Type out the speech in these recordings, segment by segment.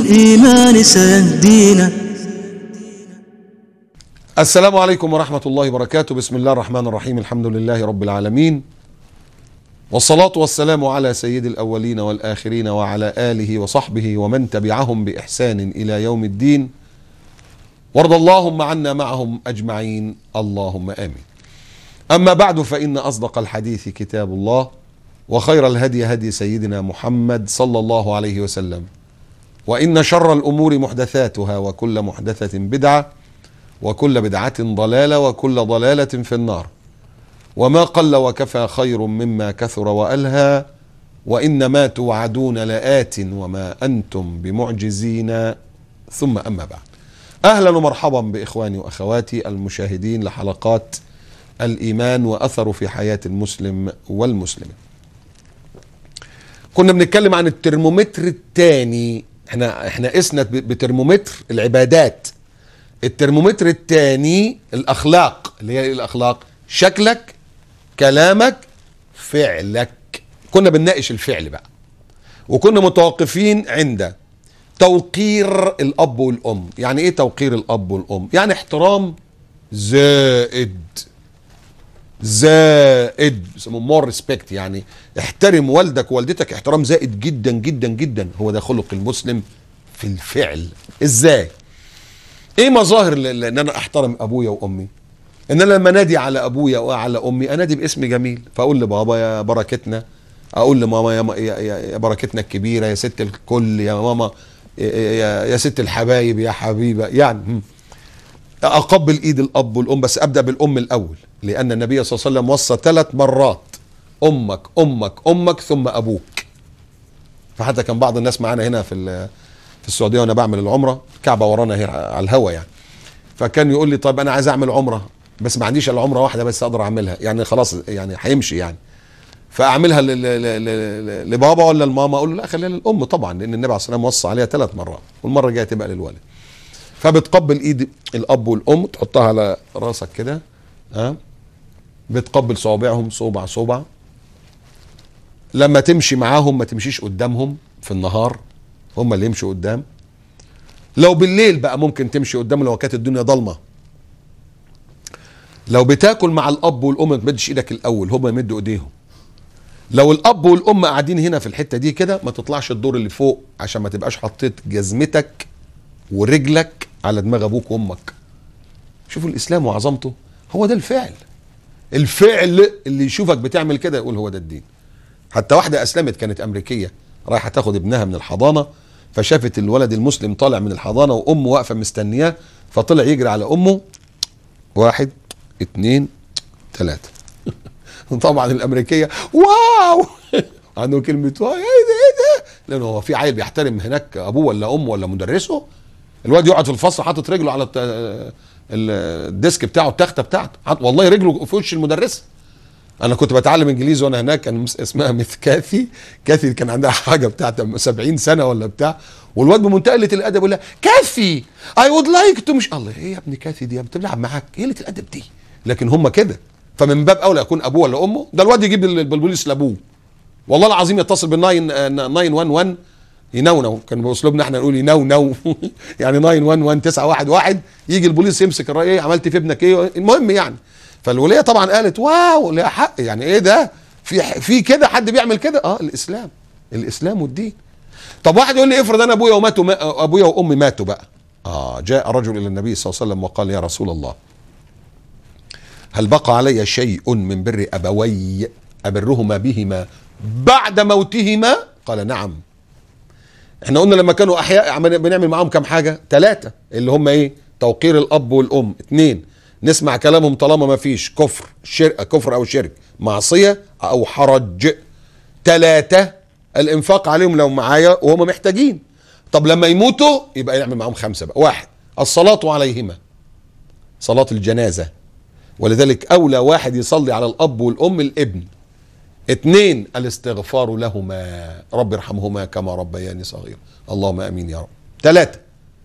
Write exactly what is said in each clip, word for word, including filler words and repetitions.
الإيمان سيهدينا. السلام عليكم ورحمة الله وبركاته. بسم الله الرحمن الرحيم. الحمد لله رب العالمين، والصلاة والسلام على سيد الأولين والآخرين وعلى آله وصحبه ومن تبعهم بإحسان إلى يوم الدين، وارض اللهم عنا معهم أجمعين، اللهم آمين. أما بعد، فإن أصدق الحديث كتاب الله، وخير الهدي هدي سيدنا محمد صلى الله عليه وسلم، وإن شر الأمور محدثاتها، وكل محدثة بدعة، وكل بدعة ضلالة، وكل ضلالة في النار. وما قل وكفى خير مما كثر وألهى، وإنما توعدون لآت وما أنتم بمعجزين. ثم أما بعد، أهلا ومرحبا بإخواني وأخواتي المشاهدين لحلقات الإيمان وأثره في حياة المسلم والمسلمة. كنا بنتكلم عن الترمومتر الثاني. احنا احنا قسنا بترمومتر العبادات. الترمومتر الثاني الأخلاق، اللي هي الأخلاق شكلك، كلامك، فعلك. كنا بنناقش الفعل بقى، وكنا متوقفين عند توقير الأب والأم. يعني ايه توقير الأب والأم؟ يعني احترام زائد زائد بيسموه مور ريسبكت. يعني احترم والدك ووالدتك احترام زائد جدا جدا جدا. هو ده خلق المسلم في الفعل. ازاي؟ ايه مظاهر ان انا احترم ابويا وامي؟ ان انا لما انادي على ابويا وعلى امي انادي باسم جميل، فاقول لبابا يا بركتنا، اقول لماما يا, يا, يا بركتنا الكبيره، يا ست الكل، يا ماما، يا, يا ست الحبايب، يا حبيبه. يعني اقبل ايد الاب والام، بس ابدا بالام الاول، لان النبي صلى الله عليه وسلم وصى ثلاث مرات: امك امك امك ثم ابوك. فحتى كان بعض الناس معانا هنا في في السعوديه وانا بعمل العمره، الكعبه ورانا هي على الهوا يعني، فكان يقول لي طيب انا عايز اعمل عمره بس ما عنديش الا عمره واحده بس اقدر اعملها، يعني خلاص يعني هيمشي يعني، فاعملها لبابا ولا لماما؟ اقول له لا، خليها للام طبعا، لان النبي عليه الصلاه والسلام وصى عليها ثلاث مرات، والمره الجايه تبقى للولد. فبتقبل ايد الاب والام، تحطها على راسك كده، ها، بتقبل صوابعهم صوبع صوبع. لما تمشي معاهم ما تمشيش قدامهم في النهار، هم اللي يمشوا قدام. لو بالليل بقى ممكن تمشي قدام لو كانت الدنيا ضلمه. لو بتاكل مع الاب والام ما تمدش ايدك الاول، هم يمدوا ايديهم. لو الاب والام قاعدين هنا في الحته دي كده، ما تطلعش الدور اللي فوق، عشان ما تبقاش حطيت جزمتك ورجلك على دماغ ابوك وامك. شوفوا الاسلام وعظمته. هو ده الفعل. الفعل اللي يشوفك بتعمل كده يقول هو ده الدين. حتى واحده اسلمت كانت امريكيه، رايحه تاخد ابنها من الحضانه، فشافت الولد المسلم طالع من الحضانه وامه واقفه مستنياه، فطلع يجري على امه. واحد اتنين تلاته. طبعا الامريكيه واو عنده كلمه واو، ايه ده ايه ده، لانه هو في عيل بيحترم هناك ابوه ولا امه ولا مدرسه. الواد يقعد في الفصل حاطط رجله على الديسك بتاعه، التخته بتاعته، والله رجله في وش المدرسه. انا كنت بتعلم انجليزي وانا هناك، كان اسمها ميث كاثي. كاثي كان عندها حاجه بتاعت سبعين سنه ولا بتاع، والواد بمنتهى قله الادب يقول لها كاثي اي وود لايك تو، مش الله ايه يا ابني كاثي دي بتلعب معاك، ايه قله الادب دي؟ لكن هم كده، فمن باب اولى يكون ابوه ولا امه. ده الواد يجيب البوليس لابوه، والله العظيم يتصل بال تسعة واحد واحد ينونو، كان باسلوبنا احنا نقول ينونو يعني تسعة واحد واحد تسعة واحد واحد، يجي البوليس يمسك الراي، ايه عملت في ابنك ايه؟ المهم يعني. فالوليه طبعا قالت واو لها حق، يعني ايه ده؟ في في كده حد بيعمل كده؟ اه الاسلام، الاسلام والدين. طب واحد يقول لي افرض انا ابويا وماتوا، ابويا وامي ماتوا بقى. اه جاء رجل الى النبي صلى الله عليه وسلم وقال: يا رسول الله، هل بقى علي شيء من بر ابوي ابرهما بهما بعد موتهما؟ قال: نعم. احنا قلنا لما كانوا احياء بنعمل معاهم كم حاجه؟ ثلاثه، اللي هم ايه؟ توقير الاب والام. اثنين، نسمع كلامهم طالما ما فيش كفر شرك كفر او شرك، معصيه او حرج. ثلاثه، الانفاق عليهم لو معايا وهم محتاجين. طب لما يموتوا يبقى يعمل معاهم خمسه بقى. واحد، الصلاه عليهما، صلاه الجنازه، ولذلك اولى واحد يصلي على الاب والام الابن. اثنين، الاستغفار لهما، رب ارحمهما كما ربياني صغيرا، اللهم امين يا رب. ثلاثه،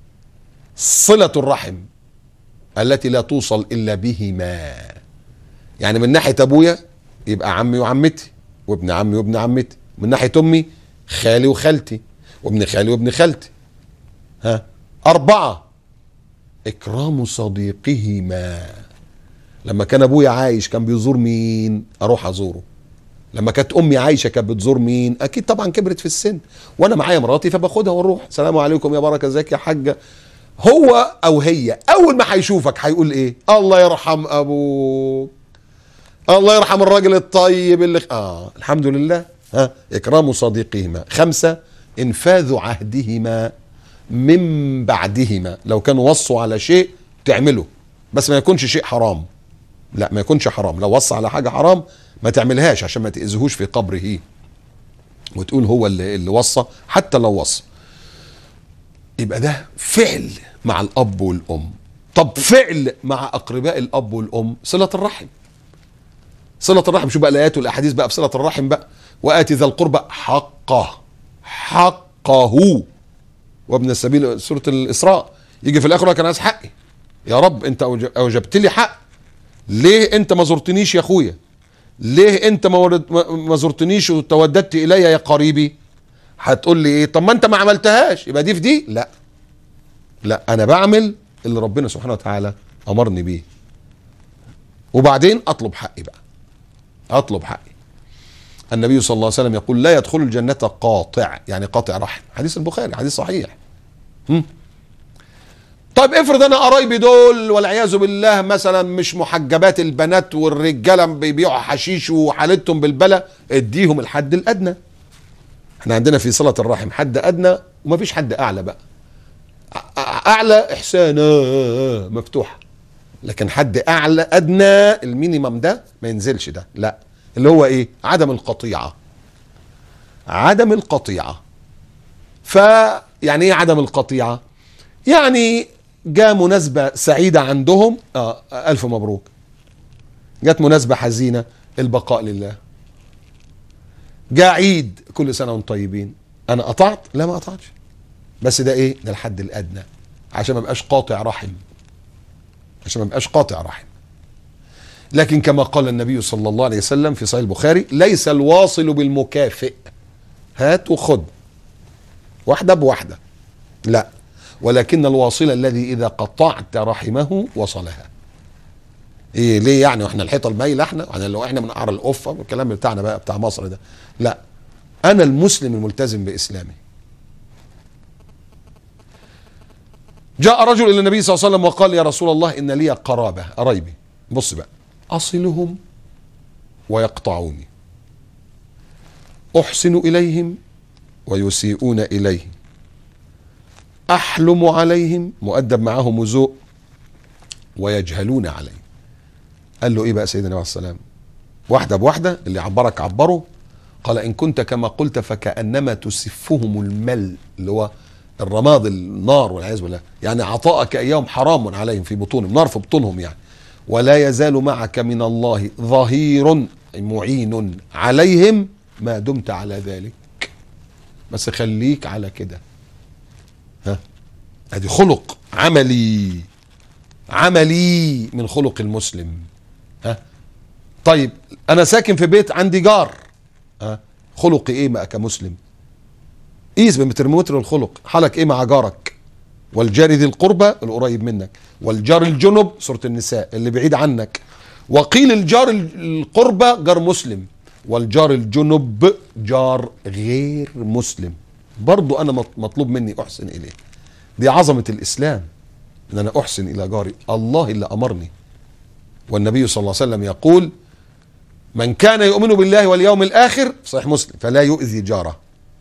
صله الرحم التي لا توصل الا بهما. يعني من ناحيه ابويا يبقى عمي وعمتي، وابن عمي وابن عمتي. من ناحيه امي خالي وخالتي، وابن خالي وابن خالتي. ها. أربعة إكرام صديقهما. لما كان أبويا عايش كان بيزور مين؟ أروح أزوره. لما كانت أمي عايشة كانت بتزور مين؟ أكيد طبعا كبرت في السن، وأنا معايا مراتي فباخدها ونروح. السلام عليكم يا بركة، ازيك يا حاجة. هو أو هي أول ما هيشوفك هيقول إيه؟ الله يرحم أبوك، الله يرحم الراجل الطيب اللي آه الحمد لله. ها. إكرام صديقهما. خمسة إنفاذ عهدهما من بعدهما. لو كانوا وصوا على شيء تعمله، بس ما يكونش شيء حرام. لا، ما يكونش حرام. لو وصى على حاجة حرام ما تعملهاش عشان ما تأذيهوش في قبره وتقول هو اللي, اللي وصى حتى لو وصى. يبقى ده فعل مع الأب والأم. طب فعل مع أقرباء الأب والأم، صلة الرحم. صلة الرحم. شو بقى الآيات والأحاديث بقى في صلة الرحم بقى؟ وآتي ذا القربى حقه، حقه. وابن السبيل سورة الإسراء يجي في الآخر يقول لك أنا عايز حقي. يا رب أنت أوجبت لي حق، ليه أنت ما زرتنيش يا أخويا؟ ليه أنت ما زرتنيش وتوددت إلي يا قريبي؟ هتقول لي إيه؟ طب ما أنت ما عملتهاش، يبقى دي في دي؟ لا لا، أنا بعمل اللي ربنا سبحانه وتعالى أمرني بيه، وبعدين أطلب حقي بقى، أطلب حقي. النبي صلى الله عليه وسلم يقول لا يدخل الجنة قاطع، يعني قاطع رحم. حديث البخاري، حديث صحيح. هم؟ طيب افرض انا قرايبي دول والعياذ بالله مثلا مش محجبات البنات والرجاله بيبيعوا حشيش وحالتهم بالبلا، اديهم الحد الادنى. احنا عندنا في صلة الرحم حد ادنى ومفيش حد اعلى بقى. اعلى احسانا مفتوحه، لكن حد اعلى ادنى المينيمم ده ما ينزلش ده، لا. اللي هو ايه؟ عدم القطيعه. عدم القطيعه. فيعني ايه عدم القطيعه؟ يعني جاء مناسبة سعيدة عندهم، آه ألف مبروك. جات مناسبة حزينة، البقاء لله. جاء عيد، كل سنة وانتم طيبين. أنا قطعت؟ لا ما قطعتش، بس ده إيه؟ ده الحد الأدنى عشان ما بقاش قاطع رحم، عشان ما بقاش قاطع رحم. لكن كما قال النبي صلى الله عليه وسلم في صحيح البخاري ليس الواصل بالمكافئ، هات وخد واحدة بواحدة، لا، ولكن الواصل الذي إذا قطعت رحمه وصلها. إيه ليه يعني؟ وإحنا الحيطة المايلة إحنا؟ وإحنا لو إحنا من قعر القفة والكلام بتاعنا بقى بتاع مصر ده، لا، أنا المسلم الملتزم بإسلامي. جاء رجل إلى النبي صلى الله عليه وسلم وقال يا رسول الله إن لي قرابة، قرايبي، بص بقى، أصلهم ويقطعوني، أحسن إليهم ويسيئون إليه، أحلم عليهم، مؤدب معهم وذوق، ويجهلون علي. قال له إيه بقى سيدنا عليه السلام؟ واحدة بواحدة، اللي عبرك عبره. قال إن كنت كما قلت فكأنما تسفهم المل، اللي هو الرماد، النار والعياذ بالله، يعني عطاءك إياهم حرام عليهم في بطونهم، نار في بطونهم يعني. ولا يزال معك من الله ظهير معين عليهم ما دمت على ذلك. بس خليك على كده. ها، ادي خلق عملي، عملي من خلق المسلم. ها، طيب انا ساكن في بيت عندي جار، ها، خلقي ايه بقى كمسلم؟ قيس بمترمتر الخلق، حالك ايه مع جارك؟ والجار ذي القربى القريب منك، والجار الجنب سورة النساء اللي بعيد عنك. وقيل الجار القربى جار مسلم، والجار الجنب جار غير مسلم. برضو انا مطلوب مني احسن اليه. دي عظمة الاسلام، ان انا احسن الى جاري، الله اللي امرني. والنبي صلى الله عليه وسلم يقول من كان يؤمن بالله واليوم الاخر، صحيح مسلم، فلا يؤذي جاره.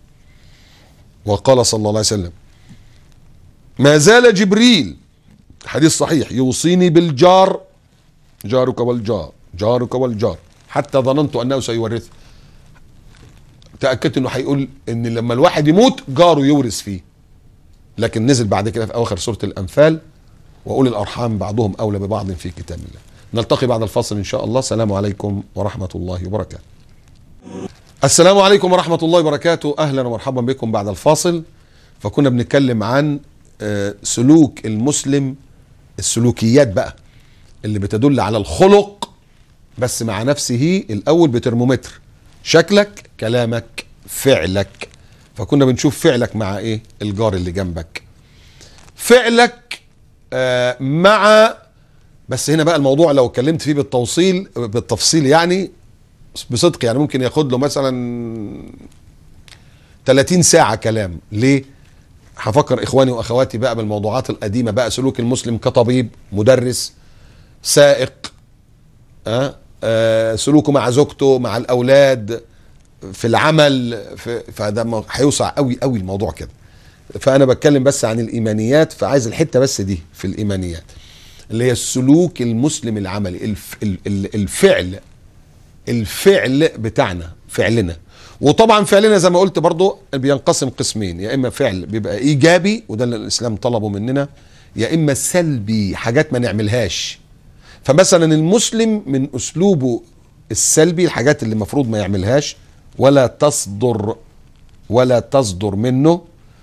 وقال صلى الله عليه وسلم ما زال جبريل، حديث صحيح، يوصيني بالجار، جارك والجار، جارك والجار، حتى ظننت انه سيورثه. تأكدت انه هيقول ان لما الواحد يموت جاره يورث فيه. لكن نزل بعد كده في اواخر سورة الانفال واولي الارحام بعضهم اولى ببعض في كتاب الله. نلتقي بعد الفاصل ان شاء الله. السلام عليكم ورحمة الله وبركاته. السلام عليكم ورحمة الله وبركاته. اهلا ومرحبا بكم بعد الفاصل. فكنا بنتكلم عن سلوك المسلم، السلوكيات بقى اللي بتدل على الخلق، بس مع نفسه الاول بترمومتر، شكلك، كلامك، فعلك. فكنا بنشوف فعلك مع ايه؟ الجار اللي جنبك. فعلك آه مع، بس هنا بقى الموضوع لو اتكلمت فيه بالتوصيل بالتفصيل يعني بصدق يعني ممكن ياخد له مثلا ثلاثين ساعة كلام. ليه؟ هفكر اخواني واخواتي بقى بالموضوعات القديمة بقى، سلوك المسلم كطبيب، مدرس، سائق، أه؟ أه سلوكه مع زوجته، مع الاولاد، في العمل، في فده هيوسع قوي قوي الموضوع كده. فانا بتكلم بس عن الايمانيات، فعايز الحتة بس دي في الايمانيات اللي هي السلوك المسلم العملي، الف الفعل الفعل بتاعنا، فعلنا. وطبعا فعلنا زي ما قلت برضو بينقسم قسمين، يا اما فعل بيبقى ايجابي وده اللي الاسلام طلبه مننا، يا اما سلبي حاجات ما نعملهاش. فمثلا المسلم من اسلوبه السلبي الحاجات اللي المفروض ما يعملهاش ولا تصدر ولا تصدر منه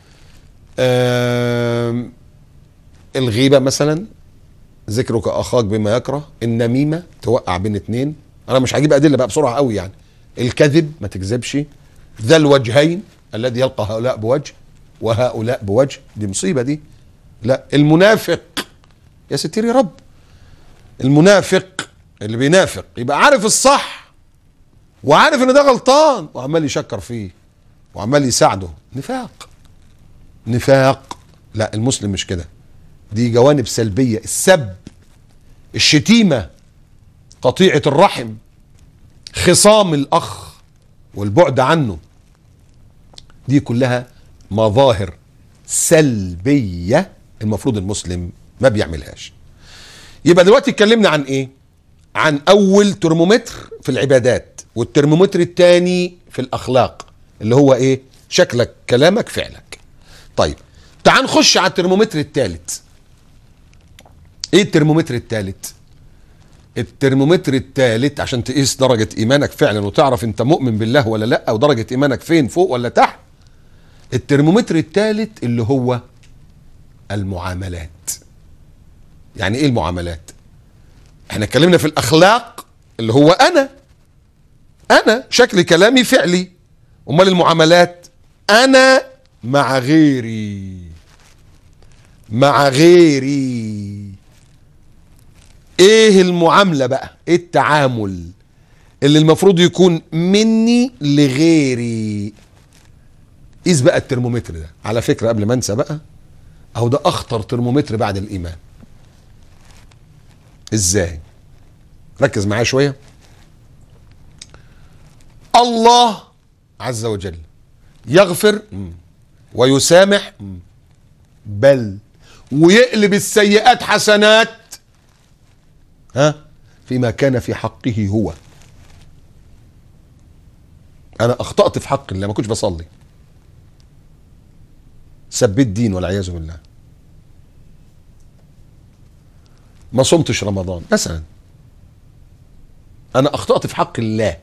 الغيبة مثلا، ذكرك اخاك بما يكره، النميمة توقع بين اتنين، انا مش هجيب ادله بقى بسرعه قوي يعني، الكذب ما تكذبش، ذا الوجهين الذي يلقى هؤلاء بوجه وهؤلاء بوجه، دي مصيبه دي. لا، المنافق يا ستير يا رب، المنافق اللي بينافق يبقى عارف الصح وعارف ان ده غلطان وعمال يشكر فيه وعمال يساعده، نفاق نفاق. لا المسلم مش كده، دي جوانب سلبيه، السب، الشتيمه، قطيعة الرحم، خصام الأخ والبعد عنه، دي كلها مظاهر سلبية المفروض المسلم ما بيعملهاش. يبقى دلوقتي اتكلمنا عن ايه؟ عن أول ترمومتر في العبادات، والترمومتر الثاني في الأخلاق اللي هو ايه؟ شكلك، كلامك، فعلك. طيب تعال نخش على الترمومتر الثالث. ايه الترمومتر الثالث؟ الترمومتر الثالث عشان تقيس درجة ايمانك فعلا وتعرف انت مؤمن بالله ولا لا، او درجة ايمانك فين، فوق ولا تحت. الترمومتر الثالث اللي هو المعاملات. يعني ايه المعاملات؟ احنا اتكلمنا في الاخلاق اللي هو انا انا شكل كلامي فعلي، امال المعاملات انا مع غيري مع غيري ايه المعاملة بقى؟ ايه التعامل اللي المفروض يكون مني لغيري؟ قيس بقى الترمومتر ده. على فكرة قبل ما انسى بقى، اهو ده اخطر ترمومتر بعد الايمان. ازاي؟ ركز معايا شوية. الله عز وجل يغفر ويسامح، بل ويقلب السيئات حسنات، ها، فيما كان في حقه هو. انا اخطأت في حق الله، ما كنتش بصلي، سبيت دين والعياذ بالله، ما صمتش رمضان مثلا، انا اخطأت في حق الله.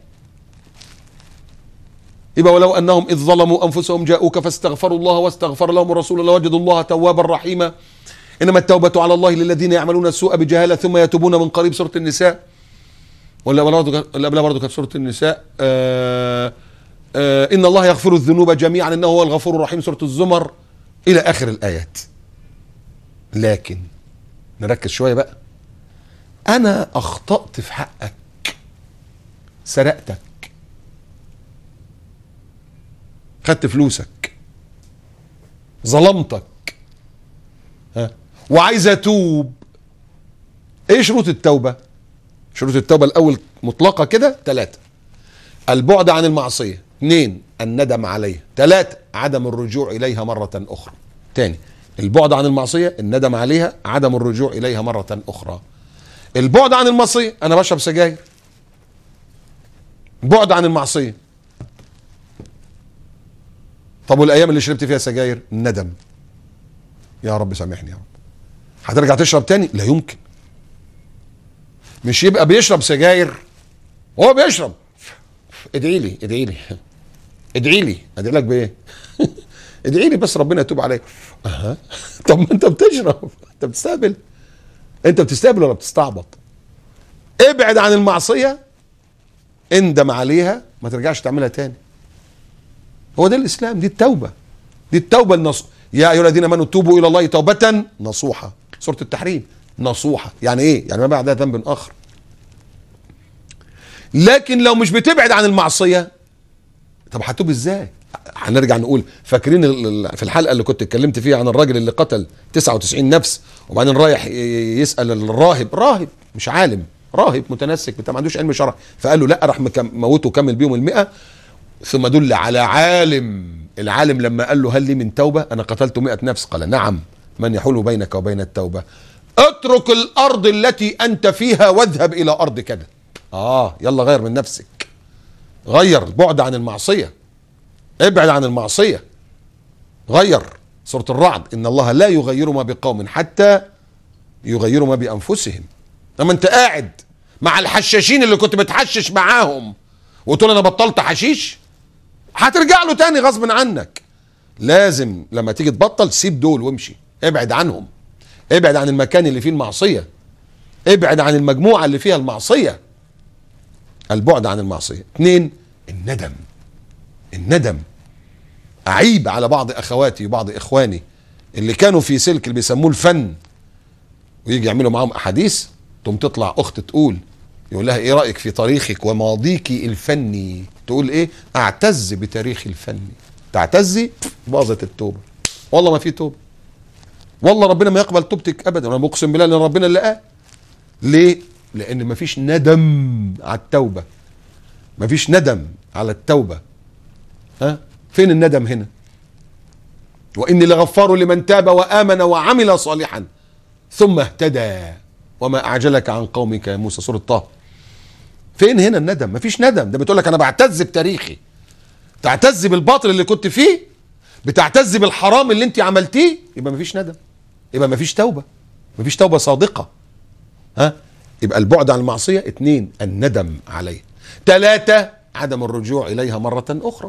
يبقى ولو انهم اذ ظلموا انفسهم جاءوك فاستغفروا الله واستغفر لهم الرسول لوجدوا الله توابا رحيما، انما التوبة على الله للذين يعملون السوء بجهالة ثم يتوبون من قريب. سورة النساء، ولا ولا قبلها برضه كانت سورة النساء. آآ آآ ان الله يغفر الذنوب جميعا انه هو الغفور الرحيم، سورة الزمر، الى اخر الايات. لكن نركز شوية بقى. انا اخطأت في حقك، سرقتك، خدت فلوسك، ظلمتك، ها، وعايز اتوب. ايه شروط التوبة؟ شروط التوبة الاول مطلقة كده ثلاثة: البعد عن المعصية، اثنين الندم عليها، ثلاثة عدم الرجوع اليها مرة اخرى. تاني، البعد عن المعصية، الندم عليها، عدم الرجوع اليها مرة اخرى. البعد عن المعصية، انا بشرب سجاير، بعد عن المعصية. طب والايام اللي شربت فيها سجاير؟ الندم، يا رب سامحني يا رب. هترجع تشرب تاني؟ لا يمكن. مش يبقى بيشرب سجاير وهو بيشرب ادعي لي ادعي لي ادعي لي ادعي لك بايه؟ ادعي لي بس ربنا يتوب عليك. اها طب ما انت بتشرب، انت بتستقبل، انت بتستقبل ولا بتستعبط؟ ابعد عن المعصية، اندم عليها، ما ترجعش تعملها تاني. هو ده الاسلام، دي التوبة، دي التوبة النصوح. يا ايها الذين امنوا توبوا الى الله توبه نصوحه. سوره التحريم نصوحه يعني ايه؟ يعني ما بعدها ذنب اخر. لكن لو مش بتبعد عن المعصيه طب هتوب ازاي؟ هنرجع نقول فاكرين في الحلقه اللي كنت اتكلمت فيها عن الراجل اللي قتل تسعة وتسعين نفس وبعدين رايح يسال الراهب، راهب مش عالم، راهب متنسك بتاع ما عندوش علم شرع، فقال له لا، راح موته وكمل بيهم المئة. ثم دل على عالم، العالم لما قال له هل لي من توبه؟ انا قتلت مئة نفس. قال نعم، من يحول بينك وبين التوبه؟ اترك الارض التي انت فيها واذهب الى ارض كذا. اه يلا غير من نفسك، غير البعد عن المعصيه، ابعد عن المعصيه، غير. سوره الرعد ان الله لا يغير ما بقوم حتى يغيروا ما بانفسهم. لما انت قاعد مع الحشاشين اللي كنت بتحشش معاهم وتقول انا بطلت حشيش، هترجع له تاني غصب عنك. لازم لما تيجي تبطل سيب دول وامشي، ابعد عنهم، ابعد عن المكان اللي فيه المعصيه، ابعد عن المجموعه اللي فيها المعصيه. البعد عن المعصيه. اتنين، الندم. الندم. اعيب على بعض اخواتي وبعض اخواني اللي كانوا في سلك اللي بيسموه الفن ويجي يعملوا معاهم احاديث، تقوم تطلع اخت تقول، يقول لها ايه رايك في تاريخك وماضيك الفني؟ تقول ايه؟ اعتز بتاريخي الفني. تعتزي؟ باظت التوبه. والله ما في توبه، والله ربنا ما يقبل توبتك ابدا، انا بقسم بالله ان ربنا اللي قال. ليه؟ لان ما فيش ندم على التوبه، ما فيش ندم على التوبه. ها؟ فين الندم هنا؟ واني لغفار لمن تاب وامن وعمل صالحا ثم اهتدى وما اعجلك عن قومك يا موسى. سوره طه. فين هنا الندم؟ مفيش ندم. ده بتقول لك انا بعتز بتاريخي. تعتز بالباطل اللي كنت فيه، بتعتز بالحرام اللي انت عملتيه، يبقى مفيش ندم، يبقى مفيش توبه، مفيش توبه صادقه. ها؟ يبقى البعد عن المعصيه. اتنين، الندم عليه. تلاتة، عدم الرجوع اليها مره اخرى.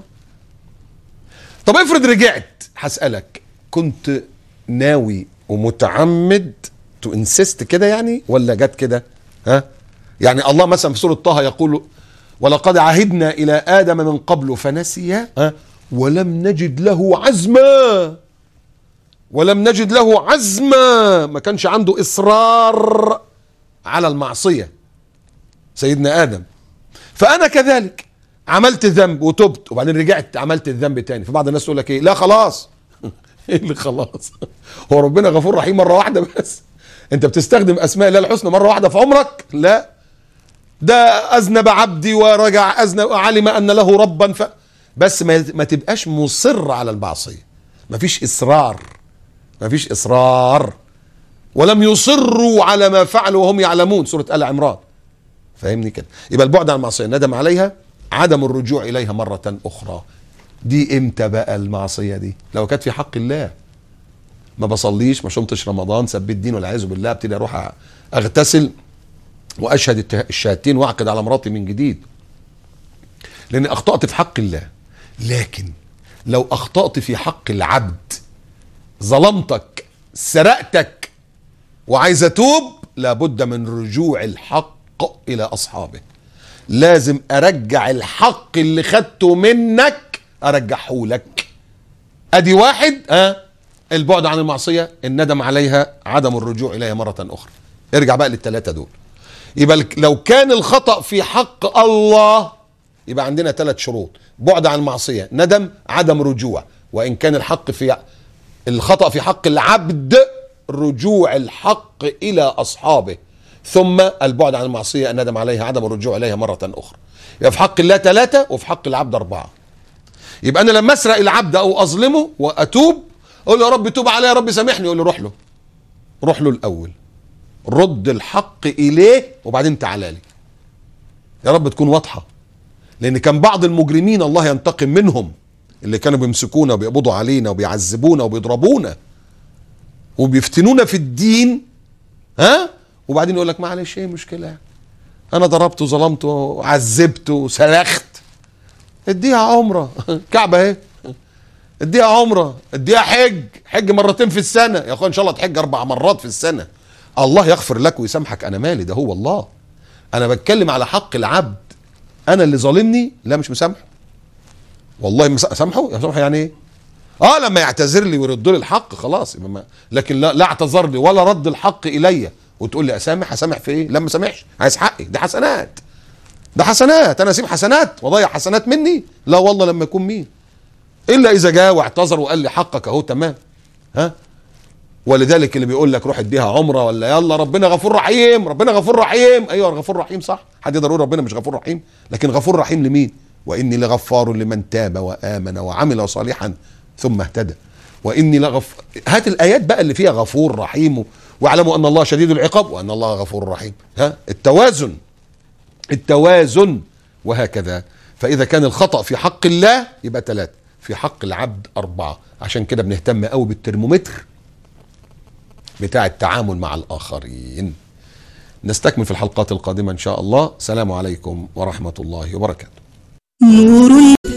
طب افرض رجعت، هسألك كنت ناوي ومتعمد تو انسست كده يعني، ولا جت كده؟ ها؟ يعني الله مثلا في سورة طه يقول ولقد عهدنا إلى آدم من قبل فنسي، ها؟ ولم نجد له عزما، ولم نجد له عزما، ما كانش عنده إصرار على المعصية سيدنا آدم. فأنا كذلك عملت ذنب وتبت وبعدين رجعت عملت الذنب تاني. فبعض الناس تقول لك ايه؟ لا خلاص. ايه اللي خلاص؟ هو ربنا غفور رحيم مره واحده بس؟ انت بتستخدم اسماء الله الحسنى مره واحده في عمرك؟ لا، ده اذنب عبدي ورجع اذنب وعلم ان له ربا ف... بس ما, ما تبقاش مصر على المعصيه. ما فيش اصرار، ما فيش اصرار. ولم يصروا على ما فعلوا وهم يعلمون. سوره آل عمران. فاهمني كده؟ يبقى البعد عن المعصيه، ندم عليها، عدم الرجوع إليها مرة أخرى. دي امتى بقى المعصية دي؟ لو كانت في حق الله. ما بصليش، ما شمتش رمضان، سبيت دين والعياذ بالله، ابتدي اروح اغتسل واشهد الشهادتين واعقد على مراتي من جديد لاني اخطأت في حق الله. لكن لو اخطأت في حق العبد، ظلمتك، سرقتك، وعايز اتوب، لابد من رجوع الحق الى اصحابه. لازم ارجع الحق اللي خدته منك، ارجعه لك. ادي واحد. ها؟ البعد عن المعصية، الندم عليها، عدم الرجوع اليها مرة اخرى. ارجع بقى للثلاثة دول. يبقى لو كان الخطأ في حق الله، يبقى عندنا ثلاث شروط: بعد عن المعصية، ندم، عدم رجوع. وان كان الحق في الخطأ في حق العبد، رجوع الحق الى اصحابه. ثم البعد عن المعصية، الندم عليها، عدم الرجوع إليها مرة أخرى. يبقى في حق الله ثلاثة وفي حق العبد أربعة. يبقى أنا لما أسرق العبد أو أظلمه وأتوب، أقول له يا رب توب علي، يا رب سامحني. يقول له روح له، روح له الأول، رد الحق إليه وبعدين تعالى لي. يا رب تكون واضحة. لأن كان بعض المجرمين الله ينتقم منهم، اللي كانوا بيمسكونا وبيقبضوا علينا وبيعذبونا وبيضربونا وبيفتنونا في الدين. ها؟ وبعدين يقول لك معلش ايه مشكله؟ انا ضربته وظلمته وعذبته وسلخت، اديها عمره. كعبه اهي، اديها عمره، اديها حج، حج مرتين في السنه. يا اخويا ان شاء الله تحج اربع مرات في السنه، الله يغفر لك ويسامحك. انا مالي، ده هو الله. انا بتكلم على حق العبد. انا اللي ظالمني لا مش مسامحه، والله مسامحه. يا مسامحه يعني ايه؟ اه لما يعتذر لي ويرد لي الحق خلاص، لكن لا, لا اعتذر لي ولا رد الحق الي وتقول لي اسامح، اسامح في ايه؟ لما سامحش عايز حقي، ده حسنات، ده حسنات، انا اسيب حسنات واضيع حسنات مني؟ لا والله. لما يكون مين الا اذا جاء واعتذر وقال لي حقك اهو تمام. ها، ولذلك اللي بيقول لك روح اديها عمره ولا يلا ربنا غفور رحيم، ربنا غفور رحيم، ايوه غفور رحيم صح، حد يقدر يقول ربنا مش غفور رحيم؟ لكن غفور رحيم لمين؟ واني لغفار لمن تاب وامن وعمل صالحا ثم اهتدى، واني لغف. هات الايات بقى اللي فيها غفور رحيم، واعلموا ان الله شديد العقاب وان الله غفور رحيم. ها، التوازن، التوازن وهكذا. فاذا كان الخطأ في حق الله يبقى ثلاثة، في حق العبد أربعة. عشان كده بنهتم قوي بالترمومتر بتاع التعامل مع الآخرين. نستكمل في الحلقات القادمة إن شاء الله. سلام عليكم ورحمة الله وبركاته. نور